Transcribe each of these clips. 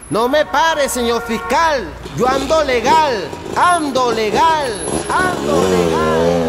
No me pare, señor fiscal. Yo ando legal, ando legal, ando legal.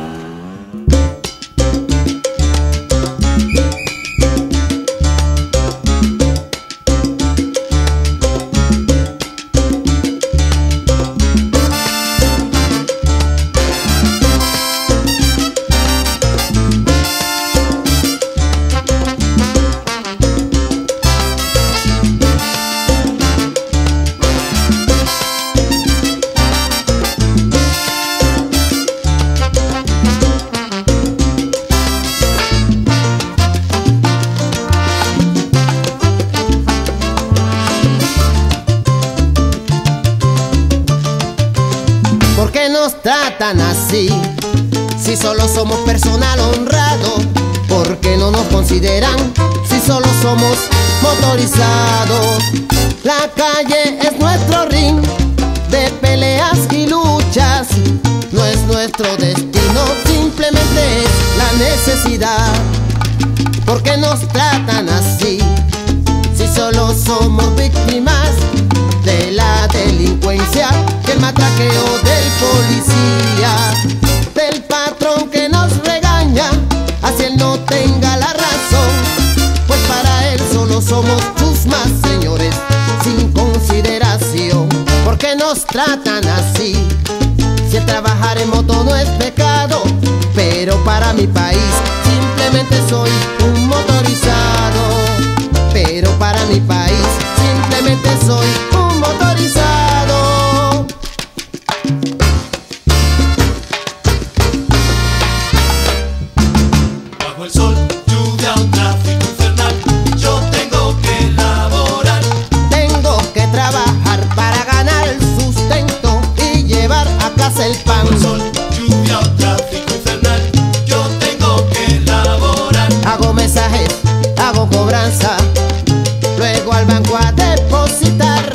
¿Por qué nos tratan así? Si solo somos personal honrado. ¿Por qué no nos consideran si solo somos motorizados? La calle es nuestro ring de peleas y luchas. No es nuestro destino, simplemente es la necesidad. ¿Por qué nos tratan así? Si solo somos víctimas de la delincuencia, del matraqueo del policía, del patrón que nos regaña, así él no tenga la razón, pues para él solo somos chusmas, señores, sin consideración. ¿Por qué nos tratan así? Si el trabajar en moto no es pecado, pero para mi país simplemente soy un motorizado. Pero para mi país simplemente soy un motorizado. Bajo el sol, lluvia, un tráfico infernal, yo tengo que laborar. Tengo que trabajar para ganar el sustento y llevar a casa el pan. Bajo el sol, lluvia, un tráfico infernal, yo tengo que laborar. Hago mensajes, hago cobranza, luego al banco a depositar.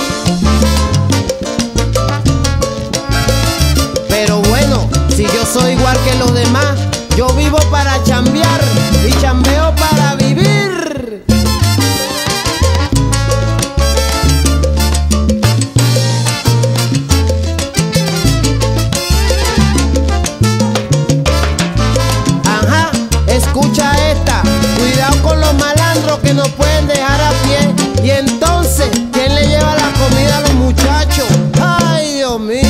Pero bueno, si yo soy igual que los demás, yo vivo para chambear y chambeo para vivir. Ajá, escucha esta. Cuidado con los malandros que nos pueden dejar a pie. Y entonces, ¿quién le lleva la comida a los muchachos? ¡Ay, Dios mío!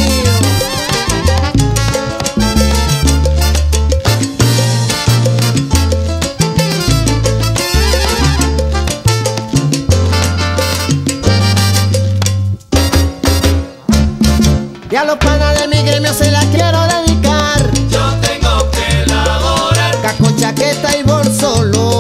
Y a los panas de mi gremio se la quiero dedicar. Yo tengo que laborar. Casco, chaqueta y bolso lo